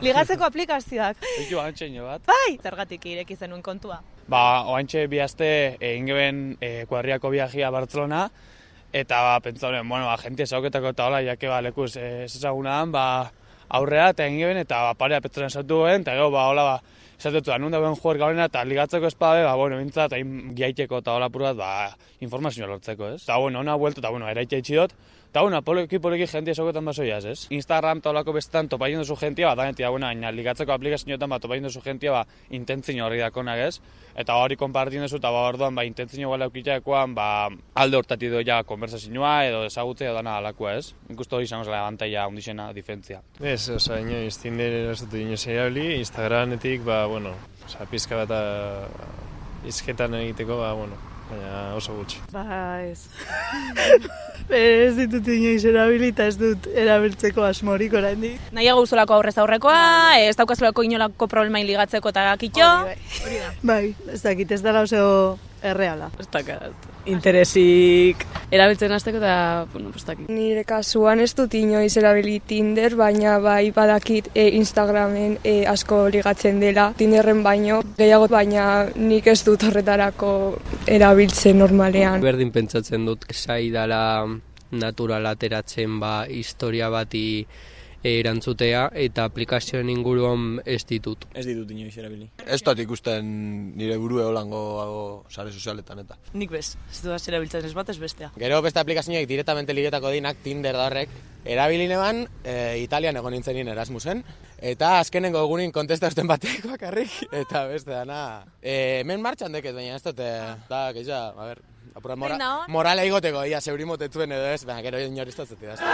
Ligatzeko aplikazioak. Eki bantxeino bat. Bai, zergatik ireki zenuen kontua. Oantxe bi aste egin geben kuadriako viajea Bartzelona, eta pentsaunen, jentia zauketako eta hola, jake lekuz ez ezagunan, aurrea eta egin geben, eta parea petronen sautu geben, eta gero, hola, esatetu da, nun dagoen juer gaurena, eta ligatzeko espabe, bintzat, giaiteko eta hola pur bat, informazioa lortzeko, ez? Eta, hona bueltu, eta, eraitxe itxidot, eta, poliki jentia zauketan basoiaz, ez? Instagram eta holako bestetan topaien duzu jentia, danetia, ligatzeko aplikazioetan topaien duzu jentia, intentzio horri dakonak, ez? Eta hori konpartien duzu, eta orduan, intentzio gala eukitxakoan, alde hortati doia konversazioa, edo ezagutzea edo dana alakoa, ez? Ikustu hori izango zela abantaia hundixena diferentzia. Ez, inoiz, Tinder eraztutu inoiz erabili, Instagrametik, pizka bat izketan egiteko, baina oso gutxi. Ez. Ez ditut inoiz erabili eta ez dut erabiltzeko asmorik oraindik. Nahiago uzolako aurrez aurrekoa, ez daukazulako inolako problemain ligatzeko eta kitxo. Hori da. Bai, ez dakit, ez dela oso erreala. Ez dakat interesik erabiltzen hasteko eta, ez dakit. Nire kasuan ez dut inoiz erabili Tinder, baina bai badakit Instagramen asko ligatzen dela. Tinderren baino gehiago, baina nik ez dut horretarako erabiltzen normalean. Berdin pentsatzen dut sai dela natural ateratzen historia bati erantzutea eta aplikazioen inguruan ez ditut. Ez ditut inoiz erabili. Ez dut ikusten nire burue holango sare sozialetan eta. Nik bez, ez dut erabiltzen ez bat ez bestea. Gero beste aplikazioak direktamente ligetako dinak Tinder da horrek. Erabilineban, Italian egon nintzen Erasmusen, eta azkenengo egunin kontestazten batek bakarrik, eta beste dana. Hemen martxan deket, baina ez dut, da, keixa, morala igoteko, ia, zeurimotetzuen edo ez, baina gero inoriztatzeti da.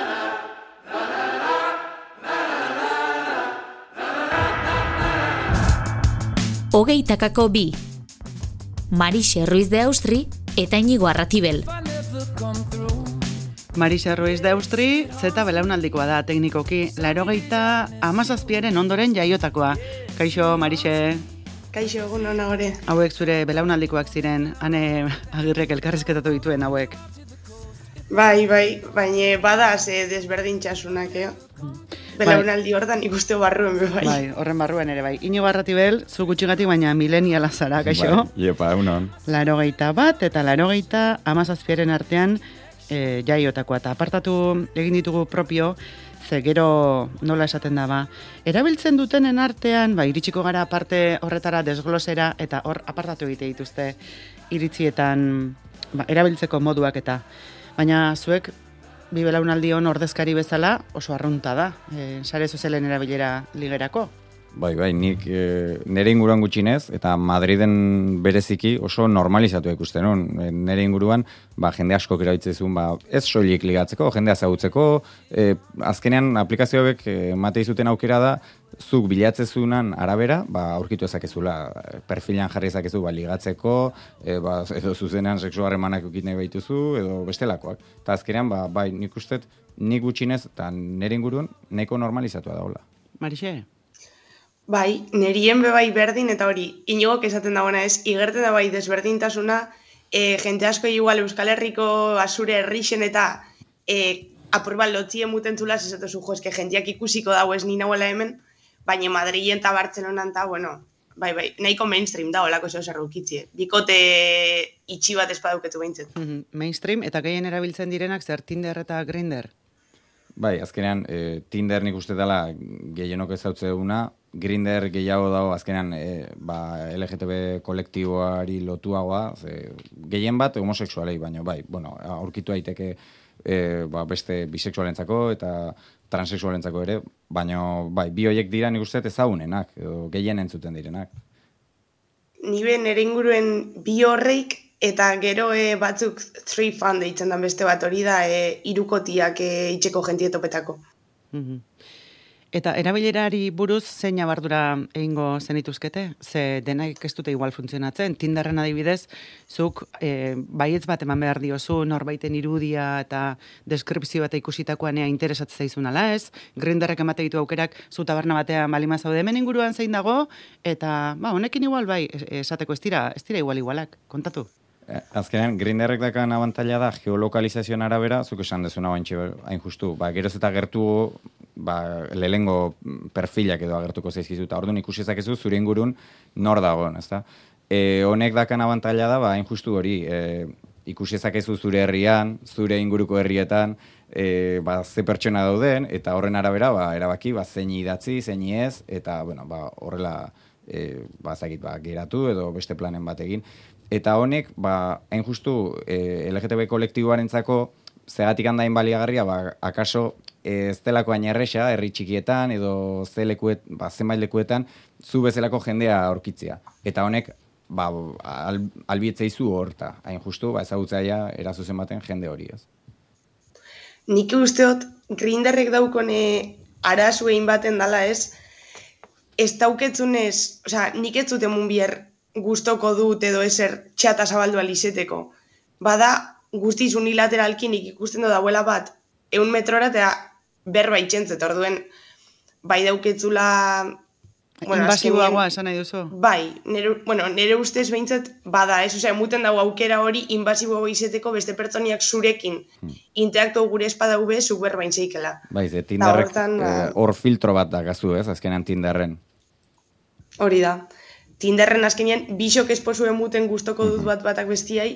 Hogeitakako 2. Marixe Ruiz de Austri eta Inigo Arratibel. Marixe Ruiz de Austri, zeta belaunaldikoa da teknikoki, 87 ondoren jaiotakoa. Kaixo, Marixe. Kaixo, egun hona gore. Hauek zure belaunaldikoak ziren, Ane Agirrek elkarrizketatu dituen hauek. Bai, baina badaz desberdintxasunak, Belaunaldi hortan ikuste barruen, bai. Bai, horren barruen ere, bai. Inigo Arratibel, zu gutxigatik, baina mileniala zara, kaixo? Bai, iepa, egunon. 81 eta 87 artean jaiotakoa, eta apartatu egin ditugu propio, ze gero nola esaten da, erabiltzen dutenen artean, iritsiko gara aparte horretara desglosera, eta hor apartatu egite dituzte iritzietan erabiltzeko moduak eta. Baina zuek, bi belaunaldion ordezkari bezala oso arrunta da, sare sozialen erabilera ligerako. Bai, nik nire inguruan gutxinez, eta Madriden bereziki oso normalizatu ikusten hon. Nire inguruan, jende asko erabiltzezun, ez soilik ligatzeko, jendea ezagutzeko, azkenean aplikazioek emate izuten aukera da, zuk bilatzezunan arabera, aurkitu ezakezula, perfilan jarri ezakezu, ligatzeko, edo zuzenean seksu harremanak ukit nahi baituzu, edo bestelakoak. Eta azkenean, nik ustet, nik gutxinez, eta nire inguruan, nahiko normalizatua da hola. Marixe? Bai, nerien bebai berdin, eta hori, Inigok esaten dagoena ez, igerten da bai desberdintasuna, jente asko igual Euskal Herriko azure herrixen eta apur bat lotzien muten zulaz, esatu zu, eske jenteak ikusiko dago ez nina huela hemen, baina Madrilen eta Bartzelonan eta, bai, nahiko mainstream da holako zeo zerrukitzie. Bikote itxi bat espaduketu behintzet. Mainstream, eta gehien erabiltzen direnak zer Tinder eta Grindr? Bai, azkenean, Tinder nik uste dela gehienok ezautzeuna, Grindr gehiago dago azkenean LGTB kolektiboari lotuagoa, gehien bat homosexualei, baina aurkitu daiteke beste bisexualentzako eta transexualentzako ere, baina bi horiek dira nik uste ezagunenak, edo gehien entzuten direnak. Nibe nire inguruen bi horreik, eta gero batzuk 3 fan deitzen da beste bat hori da hirukotiak itxeko jentietopetako. Eta erabilerari buruz zein abardura egingo zenituzkete? Ze denak ez dute igual funtzionatzen. Tinderren adibidez, zuk baietz bat eman behar diozu, norbaiten irudia eta deskripzio bat ikusitakoan interesatzen zaizun ala ez. Grinderrek emate ditu aukerak zu taberna batean balima zaude hemen inguruan zein dago, eta honekin igual bai, esateko ez dira igualak, kontatu. Azkenean, Grinderrek dakan abantaila da, geolokalizazioan arabera, zuk esan dezuna bantxe, hain justu, geroz eta gertu, lehengo perfilak edo agertuko zaizkizu, eta orduan ikusi ezakezu zure ingurun nor dagoen, ezta? Honek dakan abantaila da, hain justu hori, ikusi ezakezu zure herrian, zure inguruko herrietan, ze pertsona dauden, eta horren arabera, erabaki, zein idatzi, zein ez, eta, horrela, geratu edo beste planen bat egin. Eta honek, hain justu, LGTB kolektiboarentzako zegatik handain baliagarria, akaso ez delako hain erresa, herri txikietan edo zenbait lekuetan, zu bezalako jendea aurkitzea. Eta honek, albietzeizu horta, hain justu, ezagutzaia erazuzen baten jende hori ez. Nik usteot, Grinderrek daukone arazuein baten dala ez dauketzunez, nik ez zuten munbier gustoko dut edo ezer txata zabaldu alizeteko. Bada, guztiz unilateralki nik ikusten dauela bat, 100 metrora eta berba itxentzet, orduen, bai dauketzula... Invasiboagoa, esan nahi duzu? Bai, nire ustez behintzat bada, emuten dago aukera hori invasiboago izeteko beste pertsoniak zurekin interaktu gure espadau be, zuk berba intzeikela. Bai, Tinderrek hor filtro bat dakazu ez, azkenean Tinderren. Hori da. Tinderren azkenean, bisok esposu emuten gustoko dut batak bestiai,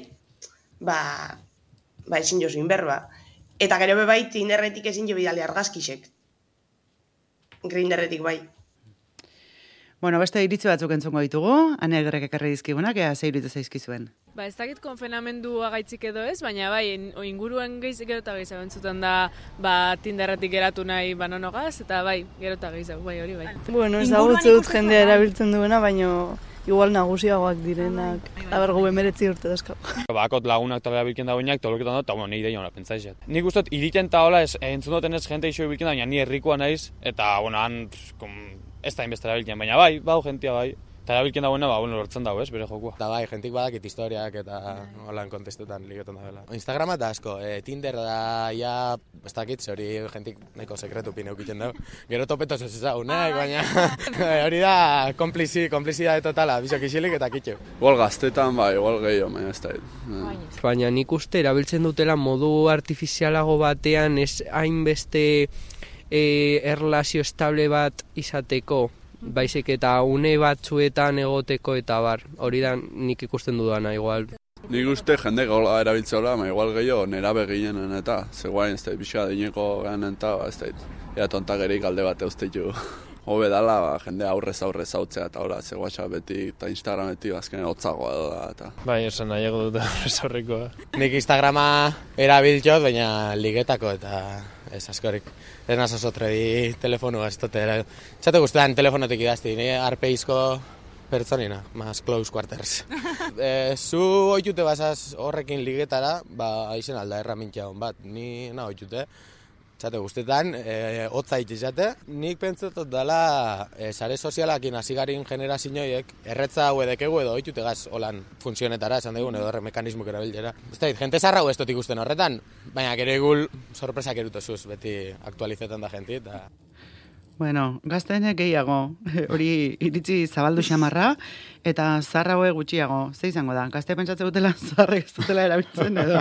ezin jozu inberba. Eta gero bai, Tinderretik ezin jo bidale argazkisek. Grinderretik bai. Bueno, beste iritzi batzuk entzungo ditugu, Ane Gerrek ekarri dizkigunak, ze iritzi zaizkizuen. Ez dakit konfenamendua gaitzik edo ez, baina bai, inguruen gero eta gehiago entzutan da Tinderretik geratu nahi banonogaz, eta bai, gero eta gehiago, bai, hori bai. Bueno, ez dagutze dut jendea erabiltzen duena, baina igual nagusiagoak direnak, abergo 19 urte dazkau. Akot lagunak tala bilken dagoenak, toloketan dut, eta nire daioa pentsaizet. Nik ustot, iriten ta hola, entzun duten ez jente iso bilken da, baina ni herrikoa naiz, eta, han, ez da inbestera bilken, baina bai, jentia bai. Eta erabilken dagoena, lortzen dago, bere jokoa. Eta bai, jentik badakit historiak eta holan kontestutan ligetan dagoela. Instagrama da asko, Tinder da, ez dakit, hori jentik neko sekretu pine eukitzen dago. Gero topetos ez ezagunek, baina hori da konplizidade totala, bisok isilik eta kitxu. Igual gaztetan, igual gehiago, baina ez da. Baina nik uste erabiltzen dutela modu artifizialago batean ez hainbeste erlazio estable bat izateko. Baizik eta une batzuetan egoteko eta bar, hori da nik ikusten dudana igual. Nik uste jende gola erabiltzeola, igual gehiago nerabe ginen eta, zegoain ez da, bixa dineko ganen eta, ez da, ea tontagerik alde bat eusteitu. Hobe dala, jende aurrez zautzea eta hola, zegoatxa beti eta Instagrametik azkenen hotzagoa da eta. Bai, esan nahiago dut aurrez aurrekoa. Nik Instagrama erabiltzot, baina ligetako eta ez askorik. Ez nazaz otredi telefonua, ez dute. Txate guztetan telefonotik idazti, nire arpeizko pertsonina, mas close quarters. Zu oitute basaz horrekin ligetara, aizen alda erramintia hon bat, ni na oitute. Txate guztetan, hotzait izate. Nik pentsatot dela, sare sozialakin hasigarin generazioiek, erretza hau edekegu edo oitute gaz holan funtzionetara, esan dugun, edo horre mekanismuk erabiltzera. Ez da, jente zarra ez dut ikusten horretan, baina gero egul sorpresak erutozuz, beti aktualizetan da jenti. Bueno, gaztenek gehiago, hori iritzi zabaldu xamarra, eta zarra hoe gutxiago, ze izango da? Gazte pentsatze dutela zarrek ez dutela erabiltzen edo?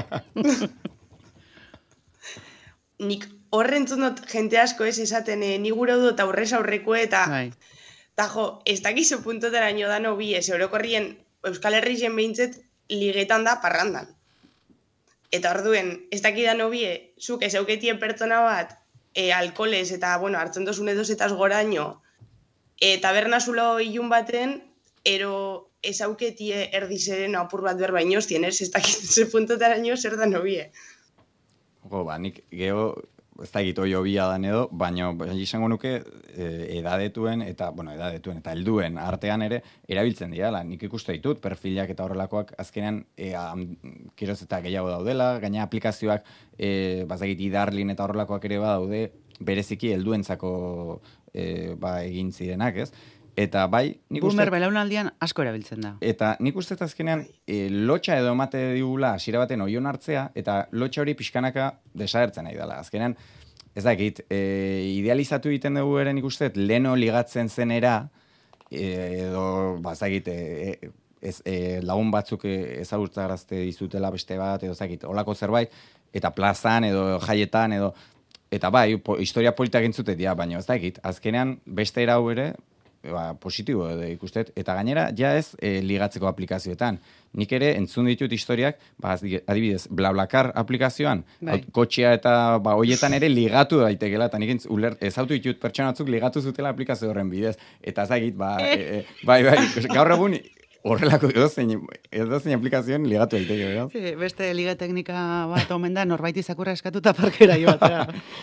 Nik horrentzun dut jente asko ez esaten ni gure dut aurrez aurreko eta ez dakizu puntotera nio da nobi ez orokorrien Euskal Herrien behintzet ligetan da parrandan. Eta orduen, ez dakidan nobi zuk ez auketien pertsona bat alkolez eta, hartzen dozun edoz eta goraino taberna zulo ilun baten, ero ez auketie erdizeren apur bat berba inoztien, ez dakitzen puntotera nio zer da nobie. Nik geho, ez da egito jobia dan edo, baina izango nuke edadetuen eta helduen artean ere erabiltzen dira. Nik ikuste ditut, perfilak eta horrelakoak azkenean kiroz eta gehiago daudela, gaina aplikazioak idarlin eta horrelakoak ere badaude, bereziki helduentzako egin zirenak, ez? Eta bai, nik uste... Boomer belaunaldian asko erabiltzen da. Eta nik uste azkenean lotxa edo emate digula hasiera baten oion hartzea, eta lotxa hori pixkanaka desagertzen nahi dela. Azkenean, ez dakit, idealizatu egiten dugu ere nik uste, leno ligatzen zenera, edo, lagun batzuk ezagutzarazte dizutela beste bat, edo zakit, olako zerbait, eta plazan, edo jaietan, edo... Eta bai, historia politak entzute dira, baina ez dakit, azkenean beste erau ere, positibo edo ikustet, eta gainera ja ez ligatzeko aplikazioetan. Nik ere entzun ditut historiak, adibidez, BlaBlaCar aplikazioan, kotxea eta hoietan ere ligatu daitekela, eta nik ezautu ditut pertsona batzuk ligatu zutela aplikazio horren bidez. Eta ez dakit, bai, gaur egun horrelako edozein aplikazioen ligatu daiteke, beraz? Sí, beste liga teknika bat omen da, norbait izakurra eskatuta parkera joatera.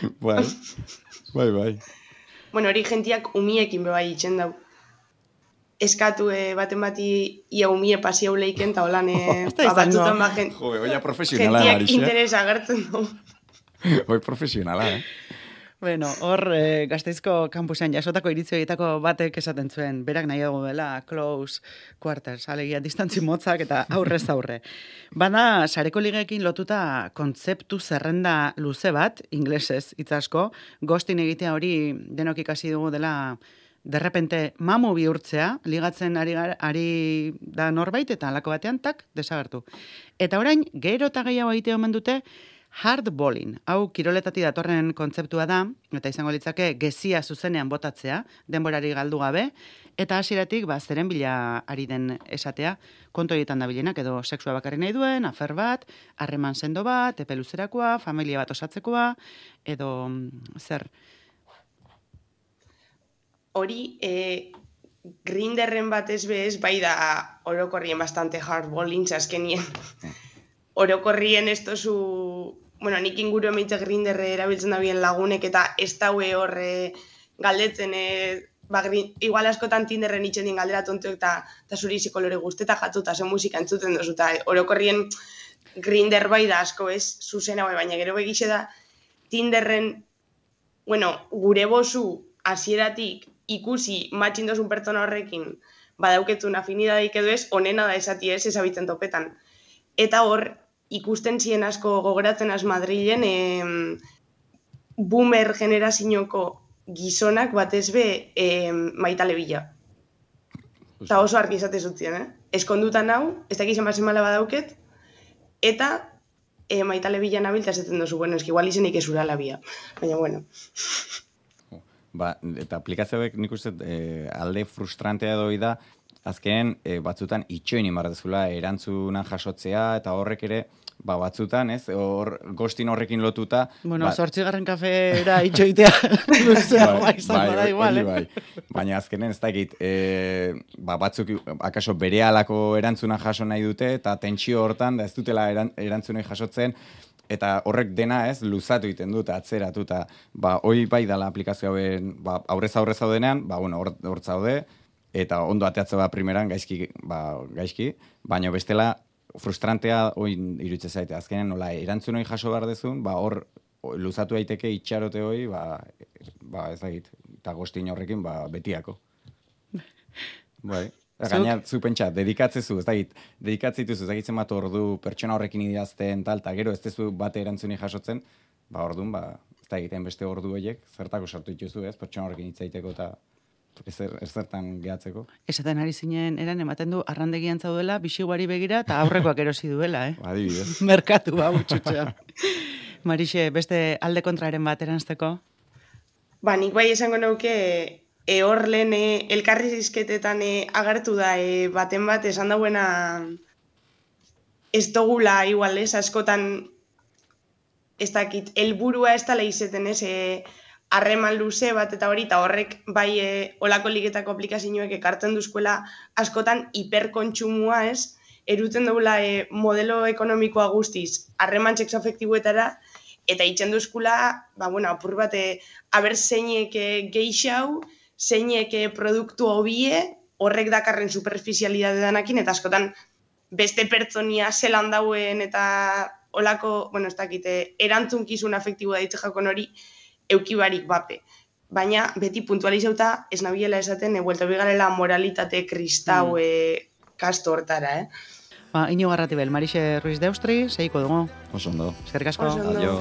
Bai. Bueno, hori gentiak umiekin bebai itxen dau. Eskatu baten bati ia umie pasia uleiken, eta holan batzutan oia profesionala, gentiak interesa agertzen du. Hoi profesionala, Bueno, hor Gasteizko kampusean jasotako iritzi batek esaten zuen, berak nahi dugu dela close quarters, alegia distantzi motzak eta aurrez aurre. Bada, sareko ligeekin lotuta kontzeptu zerrenda luze bat, inglesez itzasko, ghosting egitea hori denok ikasi dugu dela derrepente mamu bihurtzea, ligatzen ari da norbait eta halako batean tak desagertu. Eta orain, gero eta gehiago egitea omen dute, hardballing, hau kiroletati datorren kontzeptua da, eta izango litzake gezia zuzenean botatzea, denborari galdu gabe, eta hasieratik zeren bila ari den esatea, kontu egiten da bilenak, edo sexua bakarri nahi duen, afer bat, harreman sendo bat, epe luzerakoa, familia bat osatzekoa, edo zer? Hori, Grinderren batez bez, bai da orokorrien bastante hardballing azkenien. Orokorrien ez tozu... Bueno, nik inguru emeitze Grinderre erabiltzen da bien lagunek eta ez daue horre galdetzen, igual askotan Tinderren itxen din galdera tontuek eta zuri zikolore guzteta jatu eta zen musika entzuten dozu, eta orokorrien Grinder bai da asko ez, zuzena bai, baina gero begixe da Tinderren, bueno, gure bozu hasieratik ikusi matxin dozun pertsona horrekin badauketun afinidadeik edo ez, onena da esati ez abitzen topetan. Eta hor, ikusten ziren asko gogoratzen az Madrilen, boomer generazioko gizonak batez be Maitale Bila. Eta oso argi izate zutzen, Eskondutan hau, ez dakiz emazen mala badauket, eta Maitale Bila nabilta esaten dozu, bueno, eski igual izenik ez urala bia. Baina, bueno. Eta aplikazioek nik uste alde frustrantea doi da, azkenen batzutan itxoin imarrezula erantzunan jasotzea, eta horrek ere, batzutan, ghosting horrekin lotuta... Bueno, 8. kafera itxoitea luzea izan bada igual, Baina azkenen ez dakit, batzuk akaso bere alako erantzuna jaso nahi dute, eta tentsio hortan, da ez dutela erantzunei jasotzen, eta horrek dena luzatu egiten dut, atzeratu, eta hori bai dala aplikazioen aurrez zaudenean, hor zaude, eta ondo ateatze primeran gaizki, baina bestela frustrantea hori irutze zaite. Azkenean nola erantzun hori jaso behar dezun, hor luzatu daiteke itxarote hori, ez dakit, eta ghosting horrekin betiako. Bai. Gaina, zu pentsa, dedikatzezu, ez dakit, dedikatzituzu, ez dakitzen bat ordu pertsona horrekin idazten tal, eta gero ez tezu bate erantzuni jasotzen, orduan, ez dakiten beste ordu horiek, zertako sartu dituzu, pertsona horrekin hitzaiteko eta zertan gehatzeko. Esaten ari zinen, ematen du, arrandegian zaudela, bixiguari begira, eta aurrekoak erosi duela, Adibidez. Merkatu, utxutxean. Marixe, beste alde kontraren bat eranzteko? Nik bai esango nauke, hor lehen elkarrizketetan agertu da baten bat esan dauena ez dugula igual askotan ez dakit, helburua ez dala izeten harreman luze bat eta hori, eta horrek bai olako ligetako aplikazioek ekartzen duzkuela askotan hiperkontsumua eruten dugula modelo ekonomikoa guztiz harreman sexoafektiboetara, eta itxen duzkula, apur bat, aber zeinek geixau, zeinek produktu hobie, horrek dakarren superficialidade danakin, eta askotan beste pertsonia zelan dauen eta olako, ez dakite, erantzunkizun afektiboa ditze jakon hori, eukibarik bape. Baina, beti puntualizauta, ez nabiela esaten, buelta bigarela moralitate kristau kasto hortara, Inigo Arratibel, Marixe Ruiz de Austri, seiko dugu. Oso ondo. Eskerrik asko. Adio.